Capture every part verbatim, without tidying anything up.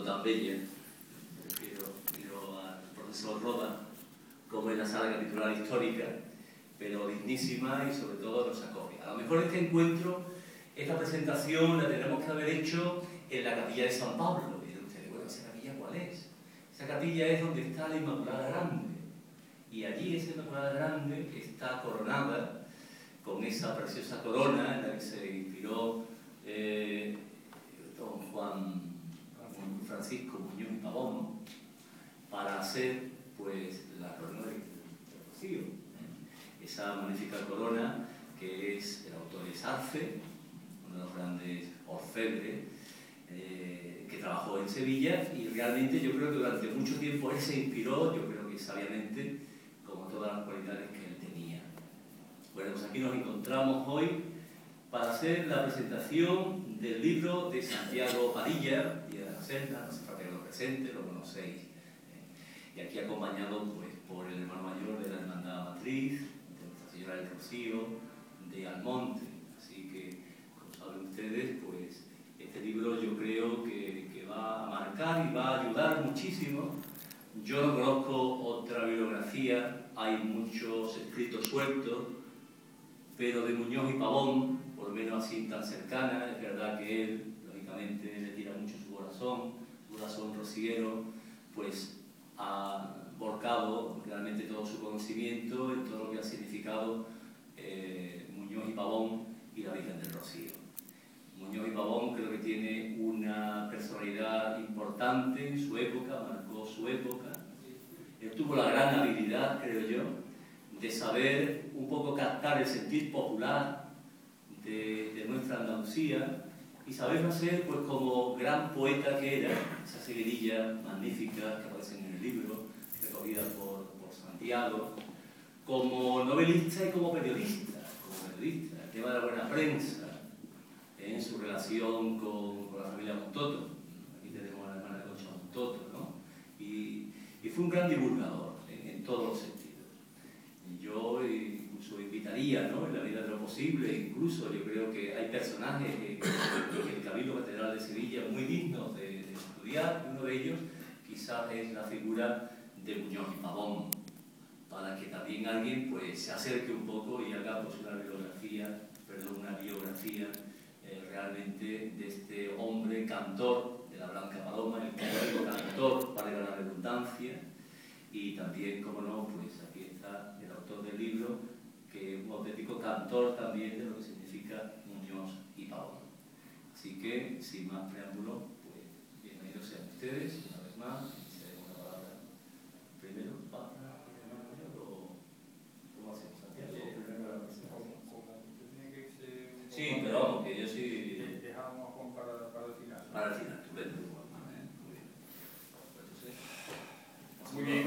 tan bella, prefiero, prefiero al profesor Roda, como en la sala capitular histórica, pero dignísima y sobre todo nos acogea. A lo mejor este encuentro, esta presentación la tenemos que haber hecho en la capilla de San Pablo. Y ustedes, bueno, ¿esa capilla cuál es? Esa capilla es donde está la Inmaculada Grande. Y allí esa Inmaculada Grande está coronada con esa preciosa corona en la que se inspiró eh, don Juan Francisco Muñoz y Pavón para hacer pues la corona del Rocío. Esa magnífica corona que es el autor es Arce, uno de los grandes orfebres eh, que trabajó en Sevilla, y realmente yo creo que durante mucho tiempo él se inspiró, yo creo que sabiamente, como todas las cualidades que él tenía. Bueno, pues aquí nos encontramos hoy para hacer la presentación del libro de Santiago Padilla, Día de la Senda, no sé para que lo presente, lo conocéis. Eh, y aquí acompañado pues, por el hermano mayor de la Hermandad Matriz, de Nuestra Señora del Rocío, de Almonte. Así que, como saben ustedes, pues este libro yo creo que, que va a marcar y va a ayudar muchísimo. Yo no conozco otra bibliografía, hay muchos escritos sueltos, pero de Muñoz y Pavón, por lo menos así tan cercana, es verdad que él, lógicamente, le tira mucho su corazón, su corazón rociero, pues ha volcado realmente todo su conocimiento en todo lo que ha significado eh, Muñoz y Pavón y la Virgen del Rocío. Muñoz y Pavón creo que tiene una personalidad importante en su época, marcó su época. Él tuvo la gran habilidad, creo yo, de saber un poco captar el sentir popular de, de nuestra Andalucía y saberlo hacer pues como gran poeta que era, esas seguidillas magníficas que aparecen en el libro, recogidas por, por Santiago, como novelista y como periodista, como periodista, el tema de la buena prensa, en su relación con, con la familia Montoto. Aquí tenemos a la hermana Concha Montoto, ¿no? Y, y fue un gran divulgador en, en todos los sentidos. Y yo incluso invitaría, ¿no? En la medida de lo posible, incluso yo creo que hay personajes en, en el Cabildo Catedral de Sevilla muy dignos de, de estudiar, y uno de ellos quizás es la figura de Muñoz y Pavón, para que también alguien pues, se acerque un poco y haga pues, una biografía, perdón, una biografía eh, realmente de este hombre cantor de la Blanca Paloma, el canónigo cantor, para la redundancia, y también, como no, pues aquí está el autor del libro, que es un auténtico cantor también de lo que significa Muñoz y Pavón. Así que, sin más preámbulo, pues bienvenidos sean ustedes, una vez más, iniciaremos la palabra primero para el hermano mayor, o ¿cómo hacemos, Santiago? Sí, pero vamos, que yo sí... Dejamos a Juan para, para el final. Para el final, estupendo. Muy bien.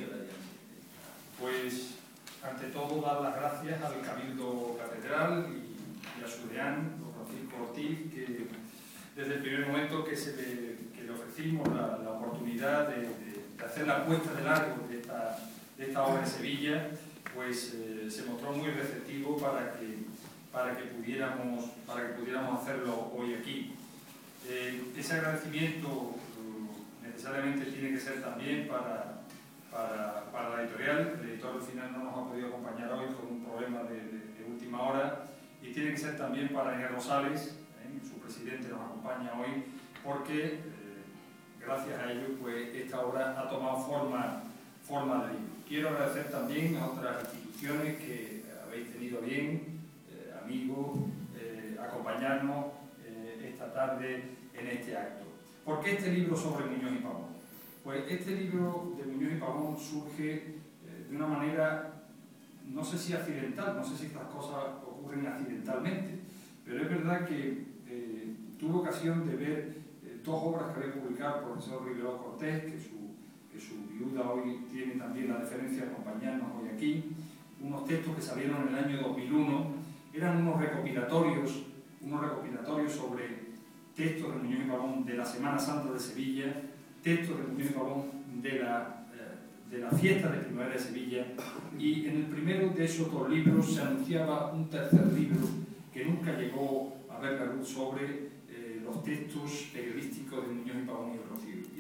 Pues, ante todo, dar las gracias al Cabildo Catedral y, y a su deán, don Francisco Ortiz, que desde el primer momento que, se le, que le ofrecimos la, la oportunidad de, de, de hacer la puesta de largo de esta, de esta obra en Sevilla, pues eh, se mostró muy receptivo para que, para que, pudiéramos, para que pudiéramos hacerlo hoy aquí. Eh, ese agradecimiento necesariamente tiene que ser también para, para, para la editorial. El editor al final no nos ha podido acompañar hoy por un problema de, de, de última hora, y tiene que ser también para Inés Rosales, ¿eh? Su presidente nos acompaña hoy, porque eh, gracias a ello pues, esta obra ha tomado forma, forma de libro. Quiero agradecer también a otras instituciones que habéis tenido bien, eh, amigos, eh, acompañarnos eh, esta tarde en este acto. ¿Por qué este libro sobre Muñoz y Pavón? Pues este libro de Muñoz y Pavón surge eh, de una manera, no sé si accidental, no sé si estas cosas ocurren accidentalmente, pero es verdad que eh, tuve ocasión de ver eh, dos obras que había publicado el profesor Rivero Cortés, que su, que su viuda hoy tiene también la deferencia de acompañarnos hoy aquí, unos textos que salieron en el año dos mil uno, eran unos recopilatorios, unos recopilatorios sobre textos de Muñoz y Pavón de la Semana Santa de Sevilla, textos de Muñoz y Pavón de la, eh, de la fiesta de primavera de Sevilla, y en el primero de esos dos libros se anunciaba un tercer libro que nunca llegó a ver la luz sobre eh, los textos periodísticos de Muñoz y Pavón y el Rocío. Y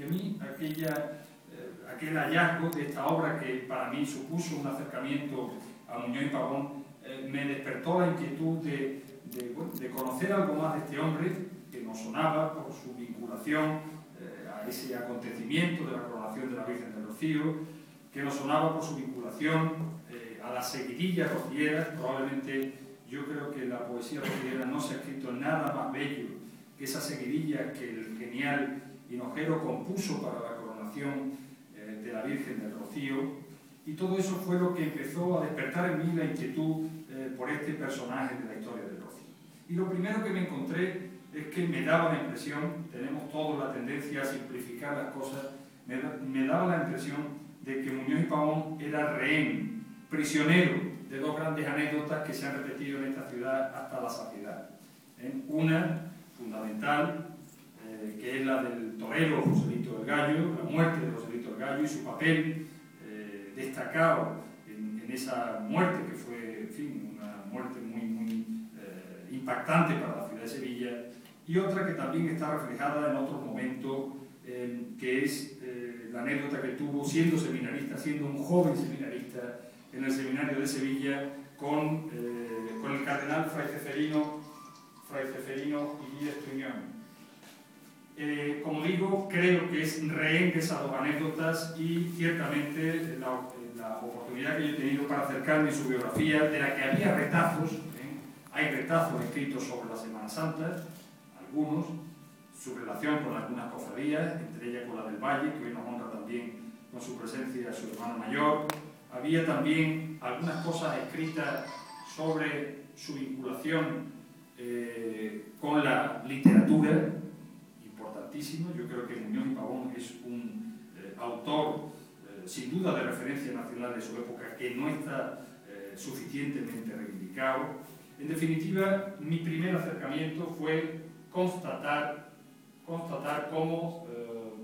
Y a mí aquella, eh, aquel hallazgo de esta obra, que para mí supuso un acercamiento a Muñoz y Pavón, eh, me despertó la inquietud de, de, bueno, de conocer algo más de este hombre, que nos sonaba por su vinculación eh, a ese acontecimiento de la coronación de la Virgen del Rocío, que nos sonaba por su vinculación eh, a las seguidillas rocieras. Probablemente yo creo que la poesía rociera no se ha escrito nada más bello que esa seguidilla que el genial Hinojero compuso para la coronación eh, de la Virgen del Rocío, y todo eso fue lo que empezó a despertar en mí la inquietud eh, por este personaje de la historia del Rocío. Y lo primero que me encontré es que me daba la impresión, tenemos todos la tendencia a simplificar las cosas, me, da, me daba la impresión de que Muñoz y Pavón era rehén, prisionero de dos grandes anécdotas que se han repetido en esta ciudad hasta la saciedad. ¿Eh? Una, fundamental, eh, que es la del torero Joselito del Gallo, la muerte de Joselito del Gallo y su papel eh, destacado en, en esa muerte, que fue, en fin, una muerte muy, muy eh, impactante para la ciudad de Sevilla, y otra que también está reflejada en otro momento, eh, que es eh, la anécdota que tuvo siendo seminarista, siendo un joven seminarista en el seminario de Sevilla, con, eh, con el cardenal Fray Ceferino, Fray Ceferino y Estuñón. Eh, como digo, creo que es rehén de esas dos anécdotas, y ciertamente la, la oportunidad que yo he tenido para acercarme a su biografía, de la que había retazos, ¿eh? Hay retazos escritos sobre la Semana Santa, algunos, su relación con algunas cofradías, entre ellas con la del Valle, que hoy nos honra también con su presencia su hermano mayor. Había también algunas cosas escritas sobre su vinculación eh, con la literatura, importantísimo. Yo creo que Muñoz y Pavón es un eh, autor eh, sin duda de referencia nacional de su época, que no está eh, suficientemente reivindicado. En definitiva, mi primer acercamiento fue constatar, constatar cómo, eh,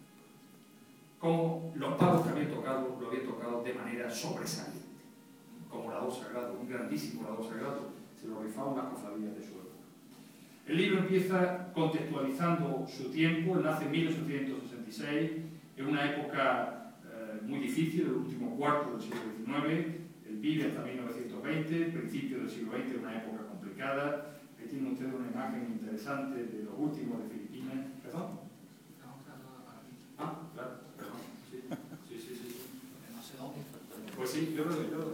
cómo los palos que había tocado lo había tocado de manera sobresaliente, como orador sagrado, un grandísimo orador sagrado, se lo rifaban las cofradías de su época. El libro empieza contextualizando su tiempo. Él nace en mil ochocientos sesenta y seis, en una época eh, muy difícil, el último cuarto del siglo diecinueve. Él vive hasta mil novecientos veinte, principio del siglo veinte, una época complicada. Aquí tiene usted una imagen interesante de los últimos de Filipinas. ¿Perdón? Ah, claro, perdón. Sí, sí, sí. sí. No sé dónde. Pues sí, yo lo doy. Perdón,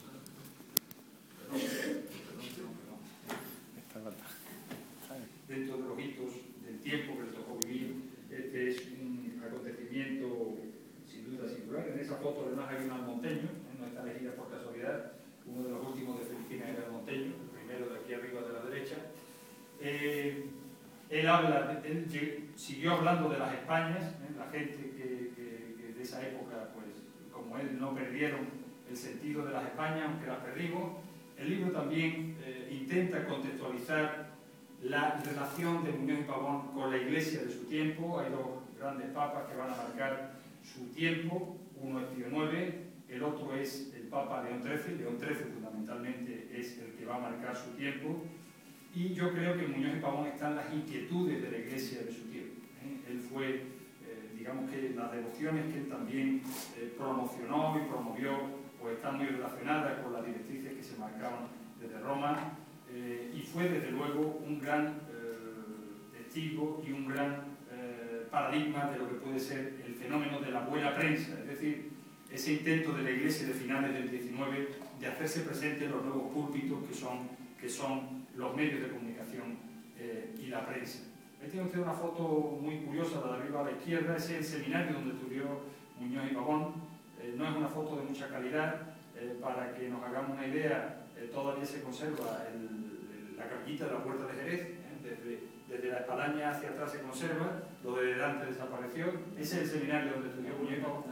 dentro de los hitos del tiempo que le tocó vivir, este es un acontecimiento sin duda singular. En esa foto además hay un almonteño, ¿eh? No está elegida por casualidad, uno de los últimos de Filipinas era almonteño, el primero de aquí arriba de la derecha. Eh, él habla, él siguió hablando de las Españas, ¿eh? La gente que, que, que de esa época, pues como él, no perdieron el sentido de las Españas, aunque las perdimos. El libro también eh, intenta contextualizar la relación de Muñoz y Pavón con la Iglesia de su tiempo. Hay dos grandes papas que van a marcar su tiempo, uno es Pío noveno, el otro es el Papa León trece. León trece fundamentalmente es el que va a marcar su tiempo, y yo creo que Muñoz y Pavón están las inquietudes de la Iglesia de su tiempo. ¿eh? Él fue, eh, digamos que las devociones que él también eh, promocionó y promovió, pues están muy relacionadas con las directrices que se marcaban desde Roma. Eh, y fue desde luego un gran eh, testigo y un gran eh, paradigma de lo que puede ser el fenómeno de la buena prensa, es decir, ese intento de la Iglesia de finales del diecinueve de hacerse presente en los nuevos púlpitos que son, que son los medios de comunicación eh, y la prensa. Ahí tiene usted una foto muy curiosa, la de arriba a la izquierda, ese es el seminario donde estudió Muñoz y Pavón. Eh, no es una foto de mucha calidad, eh, para que nos hagamos una idea, eh, todavía se conserva el la capillita de la Puerta de Jerez, ¿eh? desde, desde la espadaña hacia atrás se conserva, lo de delante desapareció. Ese es el seminario donde estudió Muñoz y Pavón.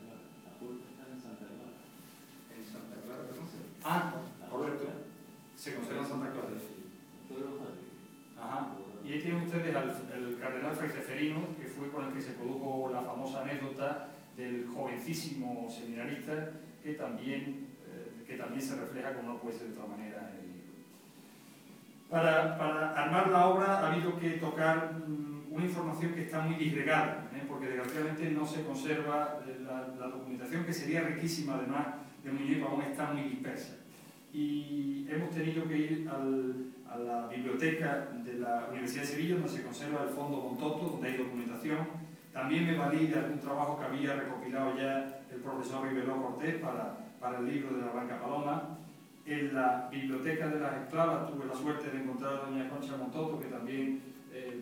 En Santa Clara, perdón. Ah, correcto. Se conserva en Santa Clara. Ajá. Y ahí tienen ustedes al el cardenal Fray Ceferino, que fue con el que se produjo la famosa anécdota del jovencísimo seminarista, que también, eh, que también se refleja, como no puede ser de otra manera, en el libro. Para, para armar la obra ha habido que tocar mmm, una información que está muy disgregada, ¿eh? porque desgraciadamente no se conserva la, la documentación, que sería riquísima además de Muñoz y Pavón, está muy dispersa. Y hemos tenido que ir al, a la biblioteca de la Universidad de Sevilla, donde se conserva el Fondo Montoto, donde hay documentación. También me valí de algún trabajo que había recopilado ya el profesor Ribeló Cortés para, para el libro de la Blanca Paloma. En la Biblioteca de las Esclavas tuve la suerte de encontrar a doña Concha Montoto, que también eh,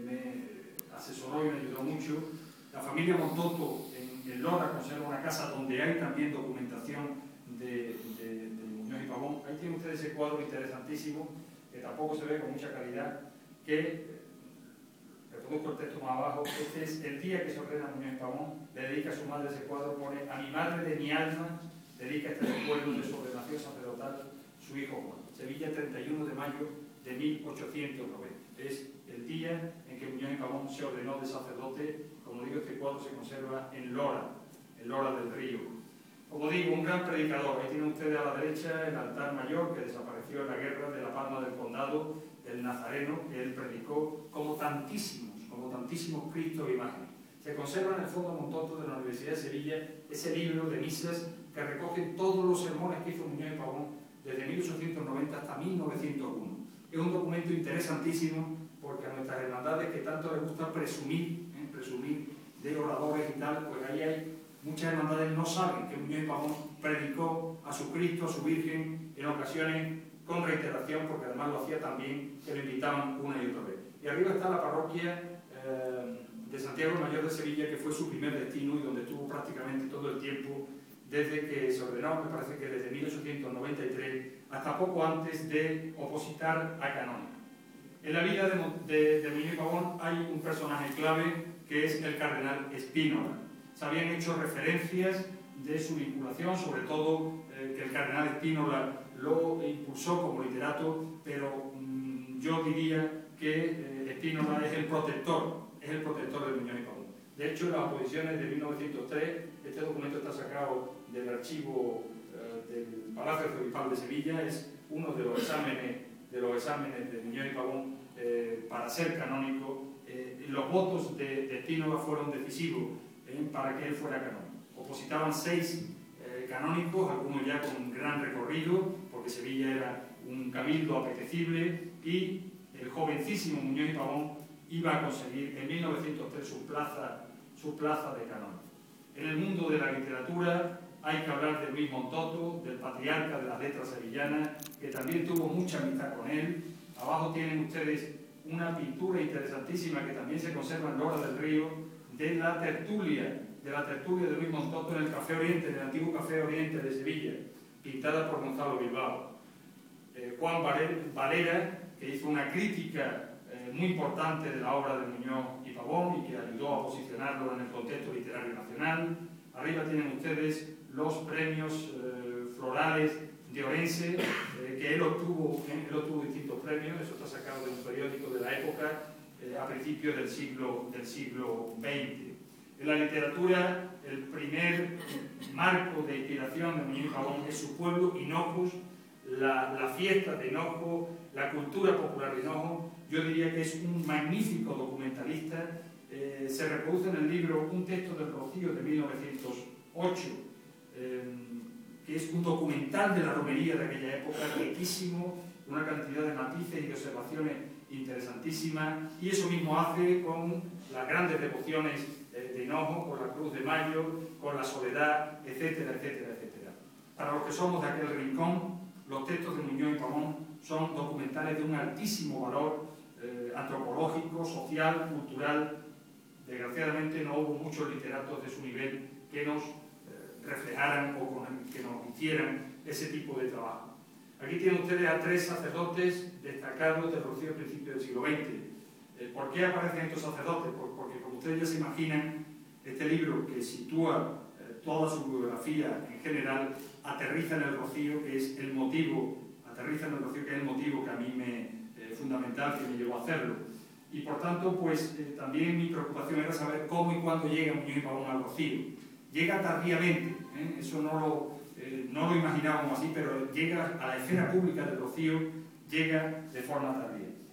me asesoró y me ayudó mucho. La familia Montoto en, en Lora conserva una casa donde hay también documentación de, de, de Muñoz y Pavón. Ahí tiene usted ese cuadro interesantísimo, que tampoco se ve con mucha calidad, que, reproduzco el texto más abajo, este es el día que se ordena Muñoz y Pavón, le dedica a su madre ese cuadro, pone: a mi madre de mi alma, dedica este recuerdo de su ordenación sacerdotal, su hijo Juan. Sevilla, treinta y uno de mayo de mil ochocientos noventa. Es el día en que Muñoz y Pavón se ordenó de sacerdote. Como digo, este cuadro se conserva en Lora, en Lora del Río. Como digo, un gran predicador. Ahí tienen ustedes a la derecha el altar mayor, que desapareció en la guerra de la Palma del Condado, el Nazareno, que él predicó, como tantísimos, como tantísimos Cristos e imágenes. Se conserva en el Fondo Montoto de la Universidad de Sevilla ese libro de misas que recoge todos los sermones que hizo Muñoz y Pavón desde mil ochocientos noventa hasta mil novecientos uno. Es un documento interesantísimo porque a nuestras hermandades, que tanto les gusta presumir, ¿eh? presumir de oradores y tal, pues ahí hay muchas hermandades no saben que Muñoz y Pavón predicó a su Cristo, a su Virgen, en ocasiones con reiteración, porque además lo hacía también, que lo invitaban una y otra vez. Y arriba está la parroquia eh, de Santiago el Mayor de Sevilla, que fue su primer destino y donde estuvo prácticamente todo el tiempo desde que se ordenó, me parece que desde mil ochocientos noventa y tres, hasta poco antes de opositar a Canónico. En la vida de, de, de Muñoz y Pavón hay un personaje clave, que es el cardenal Spínola. Se habían hecho referencias de su vinculación, sobre todo eh, que el cardenal Spínola lo impulsó como literato, pero mmm, yo diría que eh, Spínola es el protector, es el protector de Muñoz y Pavón. De hecho, en las oposiciones de mil novecientos tres, este documento está sacado del archivo eh, del Palacio Arzobispal de Sevilla, es uno de los exámenes de, los exámenes de Muñoz y Pavón eh, para ser canónico. Eh, los votos de, de Spínola fueron decisivos eh, para que él fuera canónico. Opositaban seis eh, canónicos, algunos ya con un gran recorrido, porque Sevilla era un cabildo apetecible, y el jovencísimo Muñoz y Pavón iba a conseguir en mil novecientos tres su plaza, su plaza de canónico. En el mundo de la literatura hay que hablar de Luis Montoto, del patriarca de las letras sevillanas, que también tuvo mucha amistad con él. Abajo tienen ustedes una pintura interesantísima que también se conserva en Lora del Río, de la tertulia, de la tertulia de Luis Montoto en el Café Oriente, en el antiguo Café Oriente de Sevilla, pintada por Gonzalo Bilbao. Eh, Juan Valera, que hizo una crítica eh, muy importante de la obra de Muñoz y Pavón y que ayudó a posicionarlo en el contexto literario nacional. Arriba tienen ustedes los premios eh, florales de Orense, eh, que él obtuvo, eh, él obtuvo distintos premios, eso está sacado de un periódico de la época, eh, a principios del siglo, del siglo veinte. En la literatura, el primer marco de inspiración de Muñoz y Pavón es su pueblo, Hinojos, la, la fiesta de Hinojo, la cultura popular de Hinojo. Yo diría que es un magnífico documentalista. Eh, se reproduce en el libro un texto del Rocío de mil novecientos ocho, eh, que es un documental de la romería de aquella época, riquísimo, una cantidad de matices y de observaciones interesantísimas, y eso mismo hace con las grandes devociones eh, de Hinojo, con la Cruz de Mayo, con la Soledad, etcétera, etcétera, etcétera. Para los que somos de aquel rincón, los textos de Muñoz y Pavón son documentales de un altísimo valor eh, antropológico, social, cultural. Desgraciadamente no hubo muchos literatos de su nivel que nos eh, reflejaran o con, que nos hicieran ese tipo de trabajo. Aquí tienen ustedes a tres sacerdotes destacados del Rocío a principios del siglo veinte. Eh, ¿Por qué aparecen estos sacerdotes? Pues porque, como ustedes ya se imaginan, este libro, que sitúa eh, toda su biografía en general, aterriza en el Rocío, que es el motivo, aterriza en el Rocío, que es el motivo que a mí me eh, fundamental que me llevó a hacerlo. Y por tanto, pues eh, también mi preocupación era saber cómo y cuándo llega Muñoz y Pavón al Rocío. Llega tardíamente, ¿eh? Eso no lo, eh, no lo imaginábamos así, pero llega a la esfera pública del Rocío, llega de forma tardía.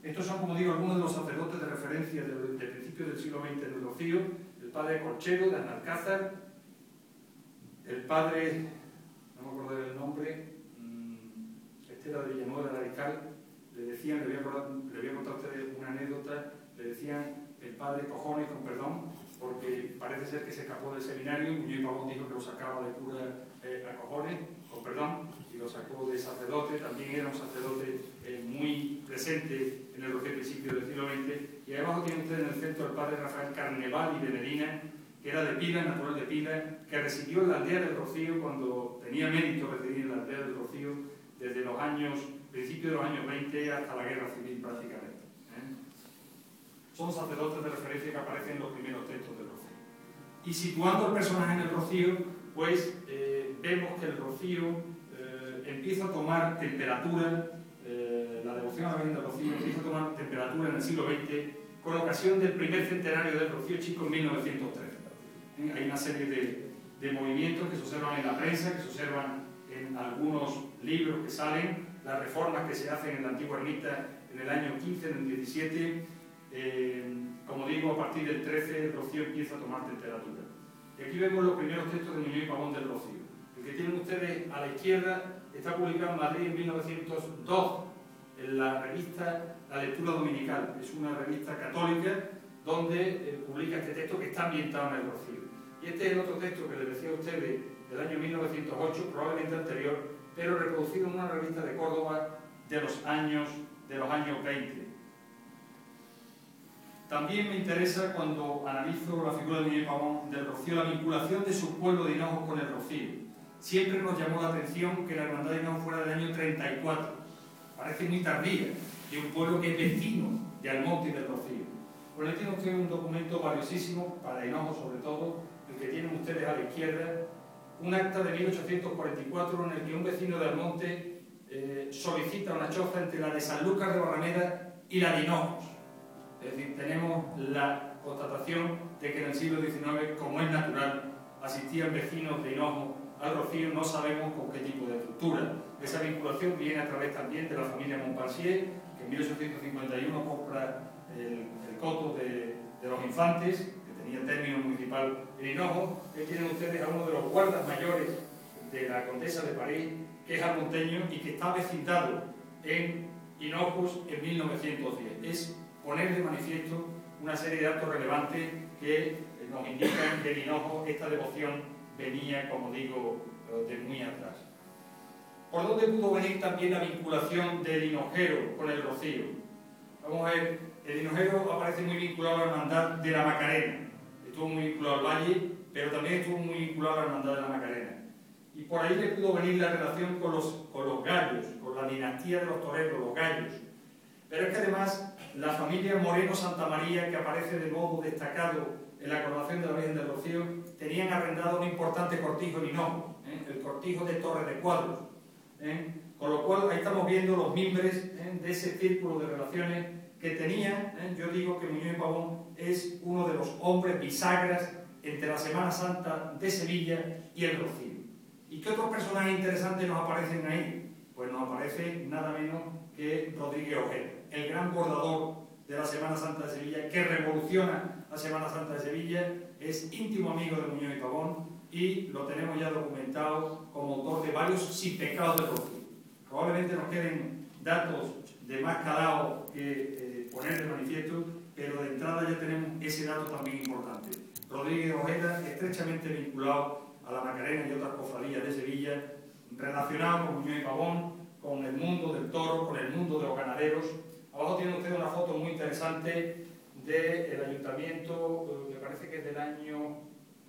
Estos son, como digo, algunos de los sacerdotes de referencia de, de principios del siglo veinte en el Rocío: el padre Corchero de Analcázar, el padre, no me acuerdo del nombre, este era de Villanueva de Radical. Le decían, le voy, a acordar, le voy a contar a ustedes una anécdota, le decían el padre Cojones, con perdón, porque parece ser que se escapó del seminario y Muñoz y Pavón dijo que lo sacaba de cura eh, a Cojones, con perdón, y lo sacó de sacerdote. También era un sacerdote eh, muy presente en el Rocío principio del siglo veinte. Y ahí abajo tiene usted en el centro al padre Rafael Carneval y de Medina, que era de Pila, natural de Pila, que residió en la aldea del Rocío cuando tenía mérito residir en la aldea del Rocío desde los años, principios de los años veinte hasta la guerra civil prácticamente. ¿eh? Son sacerdotes de referencia que aparecen en los primeros textos del Rocío. Y situando al personaje en el Rocío, pues eh, vemos que el Rocío eh, empieza a tomar temperatura, eh, la devoción a la Virgen del Rocío empieza a tomar temperatura en el siglo veinte con ocasión del primer centenario del Rocío Chico en mil novecientos trece. ¿eh? Hay una serie de, de movimientos que se observan en la prensa, que se observan en algunos libros que salen, las reformas que se hacen en la antigua ermita en el año quince, en el diecisiete, eh, como digo, a partir del trece el Rocío empieza a tomar temperatura. Y aquí vemos los primeros textos de Muñoz y Pavón del Rocío. El que tienen ustedes a la izquierda está publicado en Madrid en mil novecientos dos, en la revista La Lectura Dominical. Es una revista católica donde eh, publica este texto que está ambientado en el Rocío. Y este es el otro texto que les decía a ustedes del año mil novecientos ocho, probablemente anterior, pero reproducido en una revista de Córdoba de los años, de los años veinte. También me interesa, cuando analizo la figura de Muñoz y Pavón del Rocío, la vinculación de su pueblo de Hinojos con el Rocío. Siempre nos llamó la atención que la hermandad de Hinojos fuera del año treinta y cuatro. Parece muy tardía, de un pueblo que es vecino de Almonte y del Rocío. Pues le tiene usted un documento valiosísimo, para Hinojos sobre todo, el que tienen ustedes a la izquierda, un acta de mil ochocientos cuarenta y cuatro en el que un vecino de Almonte eh, solicita una choza entre la de Sanlúcar de Barrameda y la de Hinojos. Es decir, tenemos la constatación de que en el siglo diecinueve, como es natural, asistían vecinos de Hinojos al Rocío. No sabemos con qué tipo de estructura. Esa vinculación viene a través también de la familia Montpensier, que en mil ochocientos cincuenta y uno compra el, el coto de, de los Infantes, que tenía término municipal en Hinojos. Que tienen ustedes a uno de los guardas mayores de la Condesa de París, que es almonteño y que está vecindado en Hinojos en mil novecientos diez. Es poner de manifiesto una serie de datos relevantes que nos indican que en Hinojos esta devoción venía, como digo, de muy atrás. ¿Por dónde pudo venir también la vinculación del hinojero con el Rocío? Vamos a ver, el hinojero aparece muy vinculado a la hermandad de la Macarena. Estuvo muy vinculado al Valle, pero también estuvo muy vinculado a la hermandad de la Macarena. Y por ahí le pudo venir la relación con los, con los gallos, con la dinastía de los toreros, los gallos. Pero es que además la familia Moreno Santa María, que aparece de modo destacado en la coronación de la Virgen del Rocío, tenían arrendado un importante cortijo en Hinojos, ¿eh? el cortijo de Torre de Cuadros. ¿eh? Con lo cual ahí estamos viendo los mimbres ¿eh? de ese círculo de relaciones que tenían. ¿eh? Yo digo que Muñoz y Pavón es uno de los hombres bisagras entre la Semana Santa de Sevilla y el Rocío. ¿Y qué otros personajes interesantes nos aparecen ahí? Pues nos aparece nada menos que Rodríguez Ojeda, el gran bordador de la Semana Santa de Sevilla, que revoluciona la Semana Santa de Sevilla, es íntimo amigo de Muñoz y Pavón y lo tenemos ya documentado como autor de varios sin pecados del Rocío. Probablemente nos queden datos de más calado que eh, poner de manifiesto, pero de entrada ya tenemos ese dato también importante. Rodríguez Ojeda, estrechamente vinculado a la Macarena y otras cofradías de Sevilla, relacionado con Muñoz y Pavón, con el mundo del toro, con el mundo de los ganaderos. Abajo tiene usted una foto muy interesante del ayuntamiento, me parece que es del año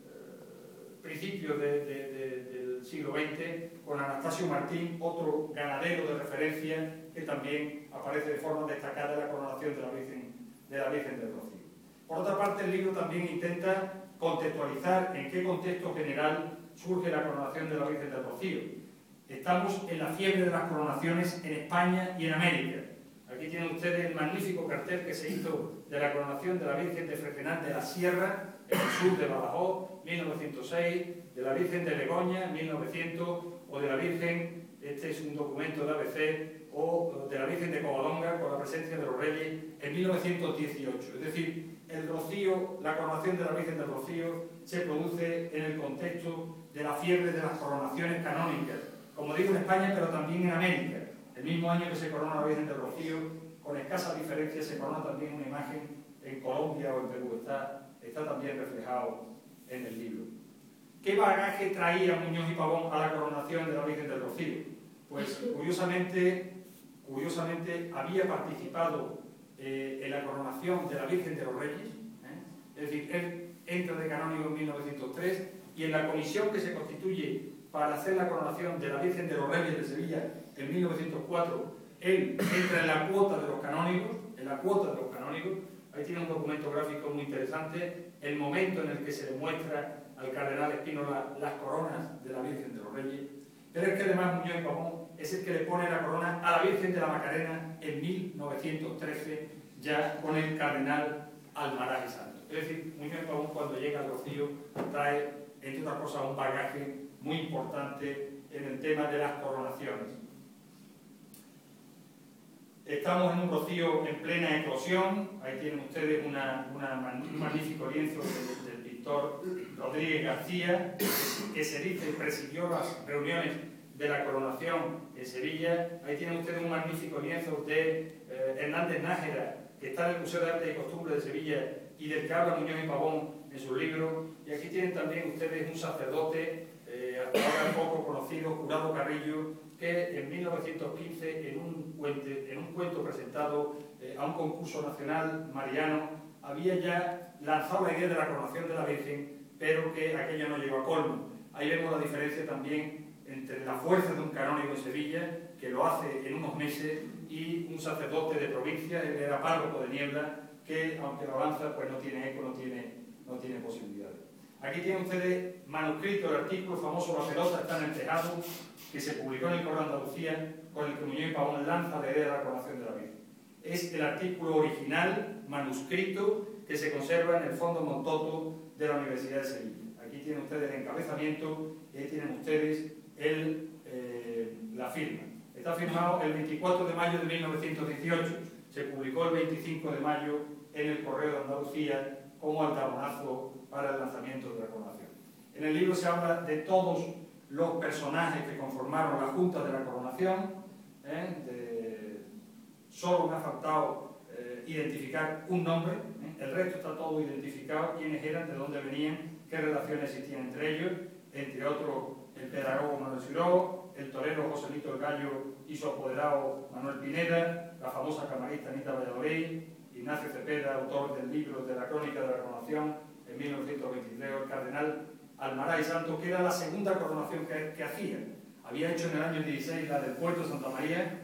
eh, principio de, de, de, del siglo veinte, con Anastasio Martín, otro ganadero de referencia que también aparece de forma destacada en la coronación de la Virgen, de la Virgen del Rocío. Por otra parte, el libro también intenta contextualizar en qué contexto general surge la coronación de la Virgen del Rocío. Estamos en la fiebre de las coronaciones en España y en América. Aquí tienen ustedes el magnífico cartel que se hizo de la coronación de la Virgen de Fregenal de la Sierra, en Jesús de Badajoz, mil novecientos seis, de la Virgen de Begoña, mil novecientos, o de la Virgen, este es un documento de A B C, o de la Virgen de Covadonga, con la presencia de los Reyes, en mil novecientos dieciocho. Es decir, el rocío, la coronación de la Virgen del Rocío, se produce en el contexto de la fiebre de las coronaciones canónicas, como digo en España, pero también en América. El mismo año que se corona la Virgen del Rocío, con escasa diferencia, se corona también una imagen en Colombia o en Perú. Está, está también reflejado en el libro. ¿Qué bagaje traía Muñoz y Pavón a la coronación de la Virgen del Rocío? Pues curiosamente, curiosamente había participado eh, en la coronación de la Virgen de los Reyes, ¿eh? Es decir, él entra de canónigo en mil novecientos tres y en la comisión que se constituye para hacer la coronación de la Virgen de los Reyes de Sevilla en mil novecientos cuatro, él entra en la cuota de los canónigos, en la cuota de los canónigos. Ahí tiene un documento gráfico muy interesante, el momento en el que se le muestra al cardenal Espínola las coronas de la Virgen de los Reyes. Pero es que además Muñoz y Pavón es el que le pone la corona a la Virgen de la Macarena en mil novecientos trece, ya con el cardenal Almaraz y Santos. Es decir, Muñoz y Pavón, cuando llega al Rocío, trae, entre otras cosas, un bagaje muy importante en el tema de las coronaciones. Estamos en un Rocío en plena eclosión. Ahí tienen ustedes una, una, un magnífico lienzo del, del pintor Rodríguez García, que se dice presidió las reuniones de la coronación en Sevilla. Ahí tienen ustedes un magnífico lienzo de eh, Hernández Nájera, que está en el Museo de Arte y Costumbre de Sevilla y del que habla Muñoz y Pavón en sus libros. Y aquí tienen también ustedes un sacerdote, eh, hasta ahora poco conocido, Jurado Carrillo, que en mil novecientos quince, en un, cuente, en un cuento presentado eh, a un concurso nacional mariano, había ya lanzado la idea de la coronación de la Virgen, pero que aquello no llegó a colmo. Ahí vemos la diferencia también entre la fuerza de un canónigo en Sevilla, que lo hace en unos meses, y un sacerdote de provincia, él era párroco de Niebla, que aunque lo lanza, pues no tiene eco, no tiene, no tiene posibilidades. Aquí tienen ustedes manuscrito el artículo famoso La pelota está en el tejado, que se publicó en el Correo de Andalucía, con el que Muñoz y Pavón lanza la idea de la coronación de la Virgen. Es el artículo original, manuscrito, que se conserva en el Fondo Montoto de la Universidad de Sevilla. Aquí tienen ustedes el encabezamiento y ahí tienen ustedes el, eh, la firma. Está firmado el veinticuatro de mayo de mil novecientos dieciocho. Se publicó el veinticinco de mayo en el Correo de Andalucía como altabonazo para el lanzamiento de la coronación. En el libro se habla de todos los personajes que conformaron la Junta de la Coronación. ¿eh? De... Solo me ha faltado eh, identificar un nombre, ¿eh? El resto está todo identificado, quiénes eran, de dónde venían, qué relaciones existían entre ellos, entre otros el pedagogo Manuel Ciró, el torero Joselito el Gallo y su apoderado Manuel Pineda, la famosa camarista Anita Valladolid, Ignacio Cepeda, autor del libro de la Crónica de la Coronación en mil novecientos veintitrés, el cardenal Almaraz y Santos, que era la segunda coronación que, que hacía. Había hecho en el año dieciséis la del Puerto de Santa María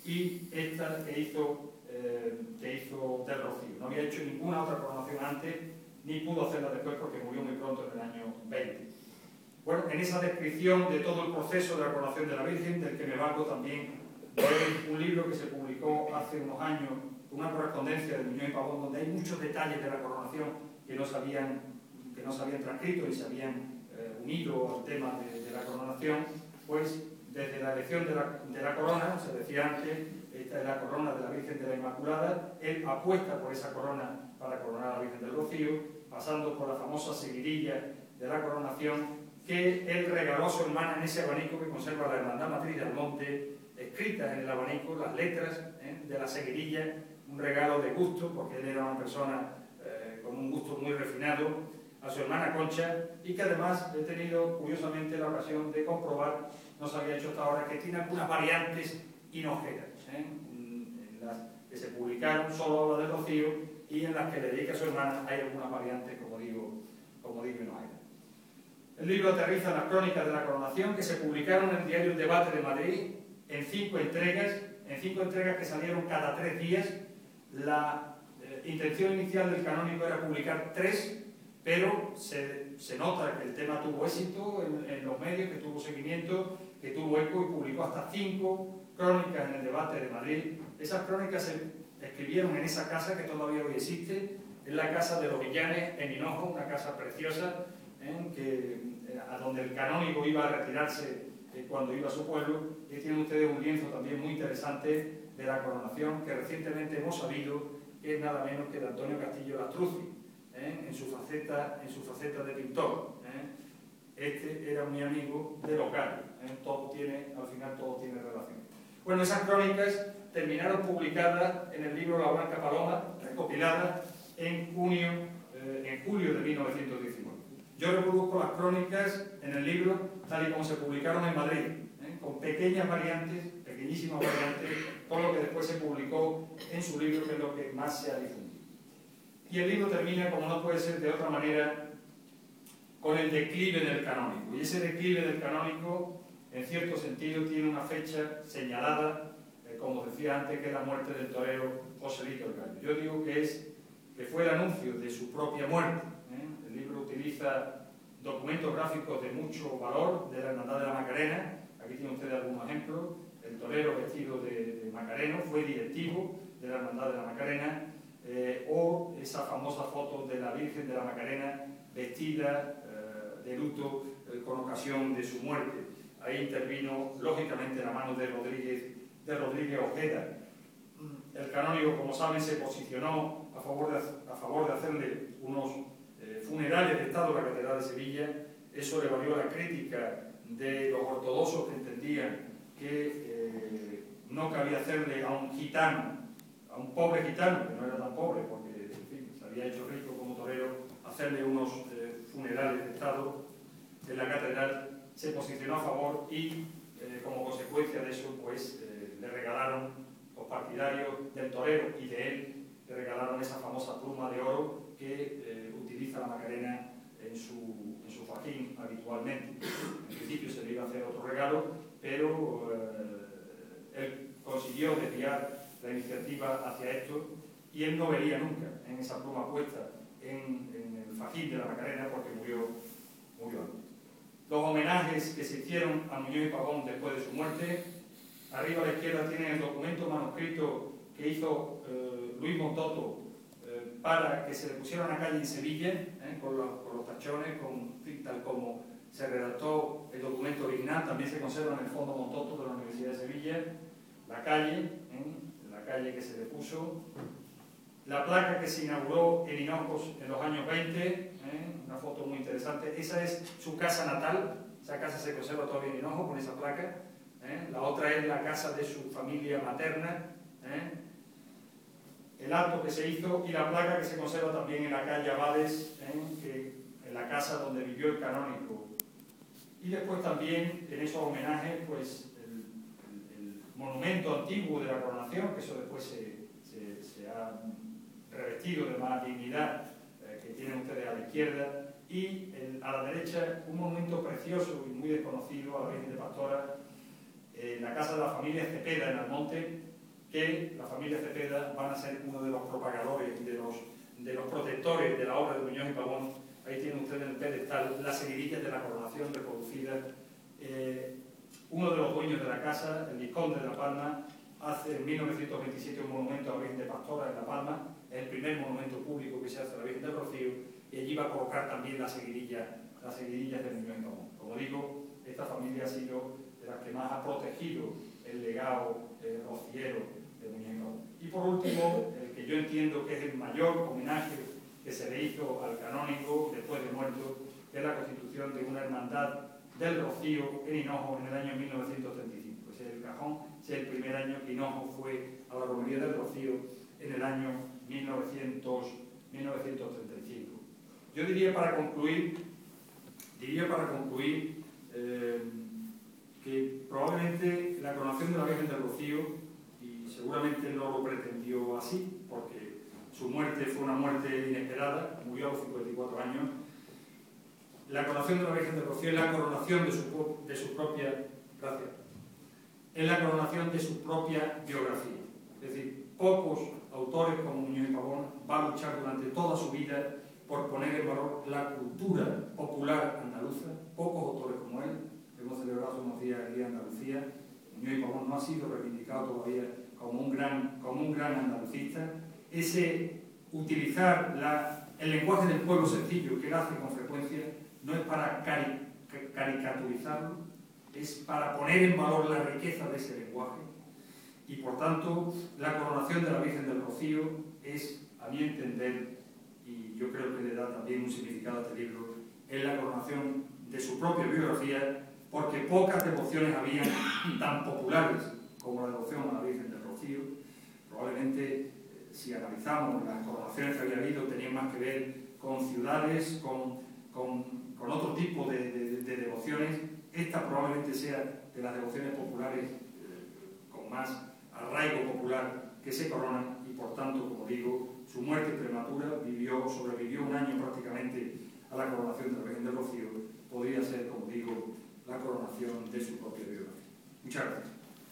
y esta que hizo, eh, que hizo del Rocío. No había hecho ninguna otra coronación antes, ni pudo hacerla después porque murió muy pronto en el año veinte. Bueno, en esa descripción de todo el proceso de la coronación de la Virgen, del que me valgo también, hay un libro que se publicó hace unos años, una correspondencia de Muñoz y Pavón, donde hay muchos detalles de la coronación que no se habían, que no se habían transcrito y se habían eh, unido al tema de, de la coronación. Pues desde la elección de la, de la corona, se decía antes, esta es la corona de la Virgen de la Inmaculada, él apuesta por esa corona para coronar a la Virgen del Rocío, pasando por la famosa seguidilla de la coronación, que él regaló a su hermana en ese abanico que conserva la Hermandad Matriz del Monte, escritas en el abanico, las letras ¿eh? de la seguidilla, un regalo de gusto, porque él era una persona eh, con un gusto muy refinado, a su hermana Concha, y que además he tenido curiosamente la ocasión de comprobar, no se había hecho hasta ahora, que tiene algunas variantes hinojeras, ¿eh? en las que se publicaron, solo habla del Rocío, y en las que le dedica a su hermana hay algunas variantes, como digo, como digo, hinojeras. El libro aterriza en las crónicas de la coronación que se publicaron en el diario El Debate de Madrid en cinco entregas, en cinco entregas que salieron cada tres días. La eh, intención inicial del canónico era publicar tres, pero se, se nota que el tema tuvo éxito en, en los medios, que tuvo seguimiento, que tuvo eco y publicó hasta cinco crónicas en el Debate de Madrid. Esas crónicas se escribieron en esa casa que todavía hoy existe, es la casa de los Villanes en Hinojo, una casa preciosa, ¿eh? que, a donde el canónigo iba a retirarse eh, cuando iba a su pueblo. Y tienen ustedes un lienzo también muy interesante de la coronación, que recientemente hemos sabido que es nada menos que de Antonio Castillo Lastruzzi, ¿eh? en, su faceta, en su faceta de pintor. ¿eh? Este era mi amigo de local, ¿eh? Todo tiene, al final todo tiene relación. Bueno, esas crónicas terminaron publicadas en el libro La Blanca Paloma, recopiladas en junio, eh, en julio de mil novecientos diecinueve. Yo reproduzco las crónicas en el libro tal y como se publicaron en Madrid, ¿eh? con pequeñas variantes, pequeñísimas variantes, todo lo que después se publicó en su libro, que es lo que más se ha difundido. Y el libro termina, como no puede ser de otra manera, con el declive del canónico. Y ese declive del canónico, en cierto sentido, tiene una fecha señalada, eh, como decía antes, que es la muerte del torero Joselito el Gallo. Yo digo que, es, que fue el anuncio de su propia muerte. ¿eh? El libro utiliza documentos gráficos de mucho valor de la Hermandad de la Macarena. Aquí tienen ustedes algunos ejemplos. El torero vestido de, de macareno fue directivo de la Hermandad de la Macarena, eh, o esa famosa foto de la Virgen de la Macarena vestida eh, de luto eh, con ocasión de su muerte. Ahí intervino, lógicamente, la mano de Rodríguez, de Rodríguez Ojeda. El canónigo, como saben, se posicionó a favor de, a favor de hacerle unos eh, funerales de Estado en la Catedral de Sevilla. Eso le valió la crítica de los ortodoxos, que entendían que eh, no cabía hacerle a un gitano, a un pobre gitano, que no era tan pobre, porque en fin, se había hecho rico como torero, hacerle unos eh, funerales de Estado en la catedral. Se posicionó a favor y, eh, como consecuencia de eso, pues eh, le regalaron, los partidarios del torero y de él, le regalaron esa famosa pluma de oro que eh, utiliza la Macarena en su, en su fajín habitualmente. En principio se le iba a hacer otro regalo, pero eh, él consiguió desviar la iniciativa hacia esto, y él no vería nunca en esa pluma puesta en, en el fajín de la Macarena, porque murió, murió antes. Los homenajes que se hicieron a Muñoz y Pavón después de su muerte, arriba a la izquierda tienen el documento manuscrito que hizo eh, Luis Montoto eh, para que se le pusiera una calle en Sevilla, eh, con, los, con los tachones, con, tal como se redactó el documento original. También se conserva en el Fondo Montoto de la Universidad de Sevilla la calle, ¿eh? la calle que se le puso, la placa que se inauguró en Hinojos en los años veinte, ¿eh? una foto muy interesante. Esa es su casa natal, esa casa se conserva todavía en Hinojos con esa placa. ¿eh? La otra es la casa de su familia materna, ¿eh? el acto que se hizo, y la placa que se conserva también en la calle Abades, ¿eh? que, en la casa donde vivió el canónigo. Y después también en esos homenajes, pues el, el, el monumento antiguo de la coronación, que eso después se, se, se ha revestido de más dignidad, eh, que tienen ustedes a la izquierda, y el, a la derecha un monumento precioso y muy desconocido a la Virgen de Pastora, en la casa de la familia Cepeda en Almonte, que la familia Cepeda van a ser uno de los propagadores y de los, de los protectores de la obra de Muñoz y Pavón. Ahí tienen ustedes en el pedestal las seguidillas de la coronación reproducidas. Eh, uno de los dueños de la casa, el vizconde de La Palma, hace en mil novecientos veintisiete un monumento a la Virgen de Pastora en La Palma. Es el primer monumento público que se hace a la Virgen del Rocío, y allí va a colocar también las seguidillas, las seguidillas de Muñoz y Pavón. Como digo, esta familia ha sido de las que más ha protegido el legado eh, rociero de Muñoz y Pavón. Y por último, el que yo entiendo que es el mayor homenaje que se le hizo al canónigo después de muerto, que es la constitución de una hermandad del Rocío en Hinojo en el año mil novecientos treinta y cinco. Ese es el cajón, ese es el primer año que Hinojo fue a la romería del Rocío, en el año mil novecientos treinta y cinco. Yo diría para concluir, diría para concluir eh, que probablemente la coronación de la Virgen del Rocío, y seguramente no lo pretendió así, porque su muerte fue una muerte inesperada, murió a los cincuenta y cuatro años. La coronación de la Virgen del Rocío es la coronación de su, de su propia, gracias, es la coronación de su propia biografía. Es decir, pocos autores como Muñoz y Pavón van a luchar durante toda su vida por poner en valor la cultura popular andaluza. Pocos autores como él. Hemos celebrado hace unos días el Día de Andalucía. Muñoz y Pavón no ha sido reivindicado todavía como un gran, como un gran andalucista. Ese utilizar la, el lenguaje del pueblo sencillo, que él hace con frecuencia, no es para cari, caricaturizarlo, es para poner en valor la riqueza de ese lenguaje. Y por tanto, la coronación de la Virgen del Rocío es, a mi entender, y yo creo que le da también un significado a este libro, es la coronación de su propia biografía, porque pocas devociones había tan populares como la devoción a la Virgen del Rocío. Probablemente, si analizamos las coronaciones que había habido, tenían más que ver con ciudades, con, con, con otro tipo de, de, de devociones. Esta probablemente sea de las devociones populares eh, con más arraigo popular que se coronan, y por tanto, como digo, su muerte prematura, vivió, sobrevivió un año prácticamente a la coronación de la Virgen del Rocío, podría ser, como digo, la coronación de su propia biografía. Muchas gracias.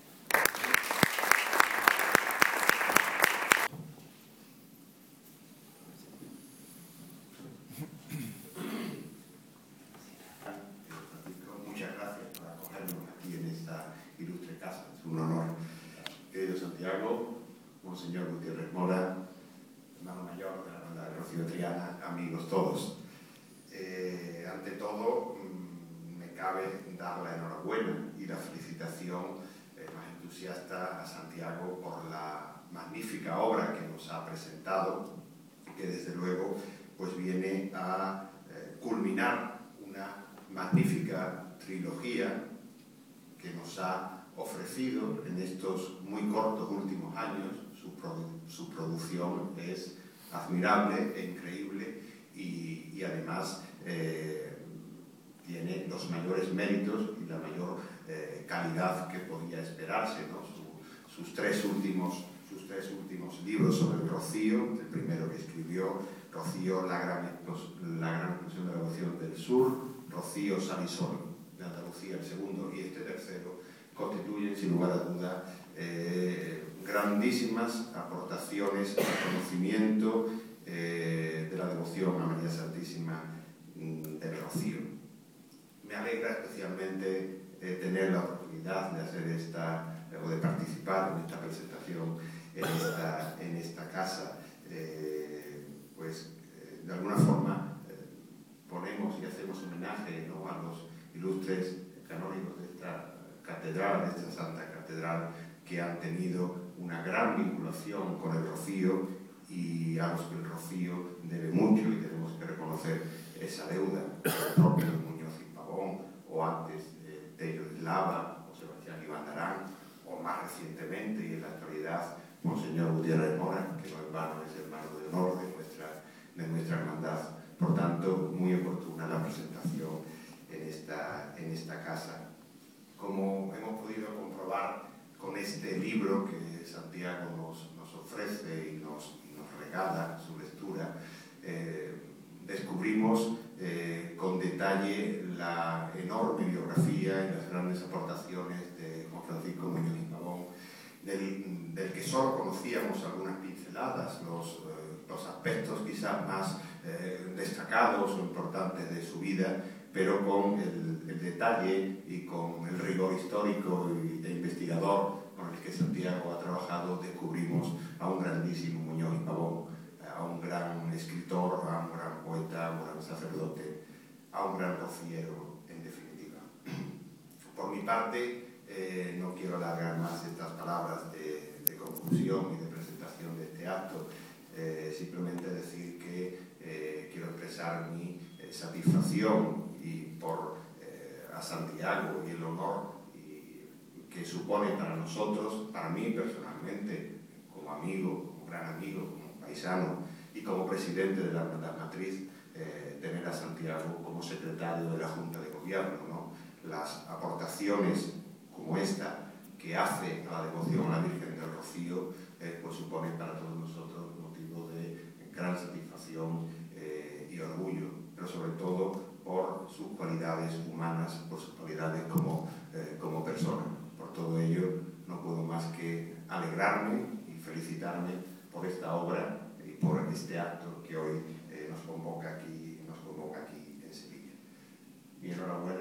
Muchas gracias por acogernos aquí en esta ilustre casa. Es un honor. Querido Santiago, Monseñor Gutiérrez Mora, hermano mayor de la Hermandad de Rocío Triana, amigos todos. Eh, ante todo, mmm, me cabe dar la enhorabuena y la felicitación eh, más entusiasta a Santiago por la magnífica obra que nos ha presentado, que desde luego pues viene a eh, culminar una magnífica trilogía que nos ha ofrecido en estos muy cortos últimos años. Su, produ su producción es admirable e increíble y, y además eh, tiene los mayores méritos y la mayor eh, calidad que podía esperarse, ¿no? Su, sus, tres últimos, sus tres últimos libros sobre el Rocío, el primero que escribió, Rocío, la gran, la gran explosión de la devoción del sur, Rocío, Sal y Sol de Andalucía, el segundo, y este tercero, constituyen sin lugar a duda eh, grandísimas aportaciones al conocimiento eh, de la devoción a María Santísima del Rocío. Me alegra especialmente eh, tener la oportunidad de hacer esta, o de participar en esta presentación en esta, en esta casa. Eh, pues eh, de alguna forma eh, ponemos y hacemos homenaje, ¿no?, a los ilustres canónigos de esta catedral, de esta santa catedral, que han tenido una gran vinculación con el Rocío y a los que el Rocío debe mucho, y tenemos que reconocer esa deuda. El propio Muñoz y Pavón, o antes eh, Tello de Lava, o Sebastián Ibandarán, o más recientemente y en la actualidad Monseñor Gutiérrez Mora, que no en vano es hermano de honor de nuestra, de nuestra hermandad. Por tanto, muy oportuna la presentación en esta, en esta casa. Como hemos podido comprobar con este libro que Santiago nos, nos ofrece y nos, y nos regala su lectura, eh, descubrimos eh, con detalle la enorme biografía y las grandes aportaciones de Juan Francisco Muñoz y Pavón, del, del que solo conocíamos algunas pinceladas, los, eh, los aspectos quizás más eh, destacados o importantes de su vida, pero con el, el detalle y con el rigor histórico y, e investigador con el que Santiago ha trabajado, descubrimos a un grandísimo Muñoz y Pavón, a un gran escritor, a un gran poeta, a un gran sacerdote, a un gran rociero, en definitiva. Por mi parte, eh, no quiero alargar más estas palabras de, de conclusión y de presentación de este acto, eh, simplemente decir que eh, quiero expresar mi eh, satisfacción y por eh, a Santiago y el honor y, que supone para nosotros, para mí personalmente, como amigo, como gran amigo, como paisano y como presidente de la Hermandad Matriz, eh, tener a Santiago como secretario de la Junta de Gobierno, ¿no? Las aportaciones como esta que hace a la devoción a la Virgen del Rocío, eh, pues supone para todos nosotros motivo de gran satisfacción eh, y orgullo, pero sobre todo por sus cualidades humanas, por sus cualidades como, eh, como persona. Por todo ello, no puedo más que alegrarme y felicitarme por esta obra y por este acto que hoy eh, nos convoca aquí, nos convoca aquí en Sevilla. Mi enhorabuena